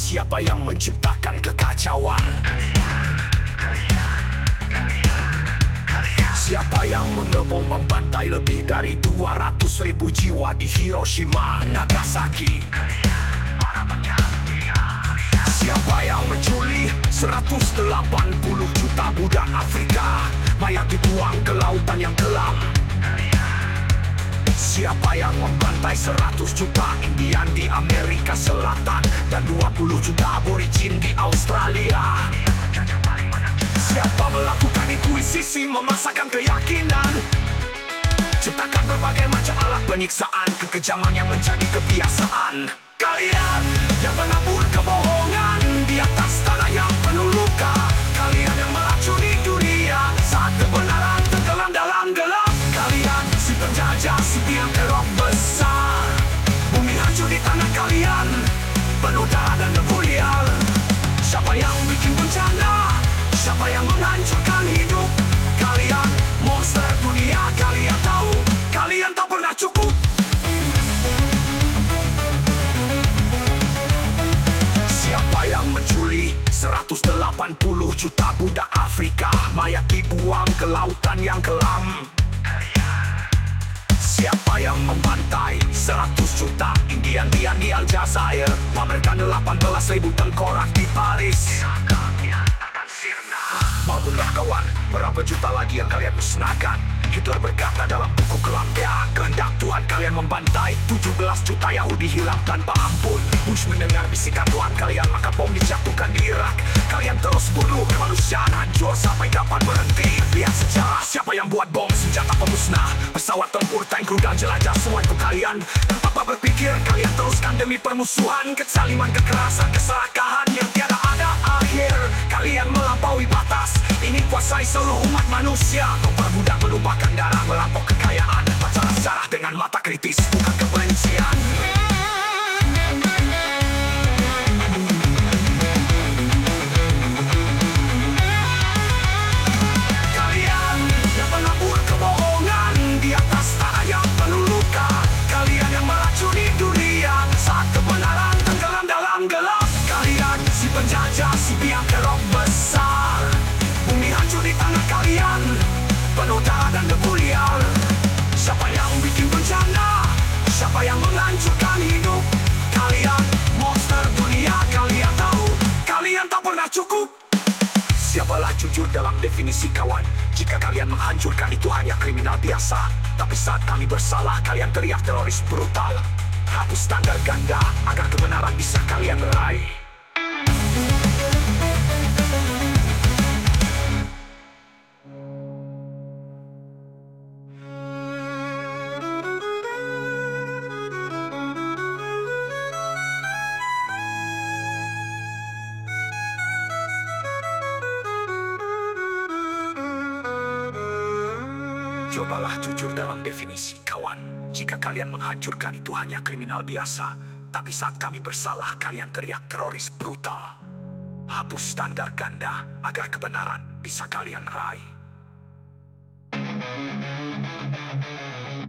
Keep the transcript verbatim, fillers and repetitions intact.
Siapa yang menciptakan kekacauan? Siapa yang mengebom membantai lebih dari dua ratus ribu jiwa di Hiroshima, Nagasaki? Siapa yang menculik seratus delapan puluh juta budak Afrika, mayat dibuang ke lautan yang kelam? Siapa yang membantai seratus juta Indian di Amerika Selatan dan dua puluh juta aborigin di Australia? Siapa melakukan inkuisisi, memasakkan keyakinan, ciptakan berbagai macam alat penyiksaan, kekejaman yang menjadi kebiasaan? Kalian yang menabur kebohongan di atas tanah yang penuh luka, kalian yang meracuni dunia saat kebenaran tenggelam dalam gelap. Kalian si penjajah, si tiang teror besar, bumi hancur di tangan kalian, penuh darah dan debu liar. Siapa yang bikin bencana? Siapa yang menghancurkan hidup kalian? Monster dunia, kalian tahu, kalian tak pernah cukup. Siapa yang menculik seratus delapan puluh juta budak Afrika, mayat dibuang ke lautan yang kelam? Siapa yang membantai seratus juta Indian di Aljazair, pamerkan delapan belas ribu tengkorak di Paris? Maupunlah kawan, berapa juta lagi yang kalian musnahkan? Hitler berkata dalam buku kelam dia, kehendak Tuhan kalian membantai tujuh belas juta Yahudi hilang tanpa ampun. Bush mendengar bisikan Tuhan kalian, maka bom dijatuhkan di Irak. Kalian terus bunuh kemanusiaan hancur, sampai kapan berhenti? Lihat sejarah, siapa yang buat bom, senjata pemusnah, pesawat tempur, tank, rudal, jelajah, semua itu kalian. Tanpa berpikir, kalian teruskan demi permusuhan, kezaliman, kekerasan, keserakahan yang tiada ada akhir. Kalian melampaui batas, ini kuasai seluruh umat manusia. Kau perbudak, melupakan darah, melampau kekayaan, pacaran sejarah dengan mata kritis, bukan kebencian. Kalian yang menabur kebohongan di atas tanah yang penuh luka, kalian yang meracuni dunia saat kebenaran tenggelam dalam gelap. Kalian si penjajah, si biang kerok besar, bumi hancur di tangan kalian, penuh darah dan debu liar. Siapa yang bikin bencana? Siapa yang menghancurkan hidup kalian? Monster dunia, kalian tahu, kalian tak pernah cukup. Siapalah jujur dalam definisi kawan? Jika kalian menghancurkan itu hanya kriminal biasa, tapi saat kami bersalah kalian teriak teroris brutal. Hapus standar ganda agar kebenaran bisa kalian raih. Cobalah jujur dalam definisi kawan. Jika kalian menghancurkan itu hanya kriminal biasa, tapi saat kami bersalah kalian teriak teroris brutal. Hapus standar ganda agar kebenaran bisa kalian raih.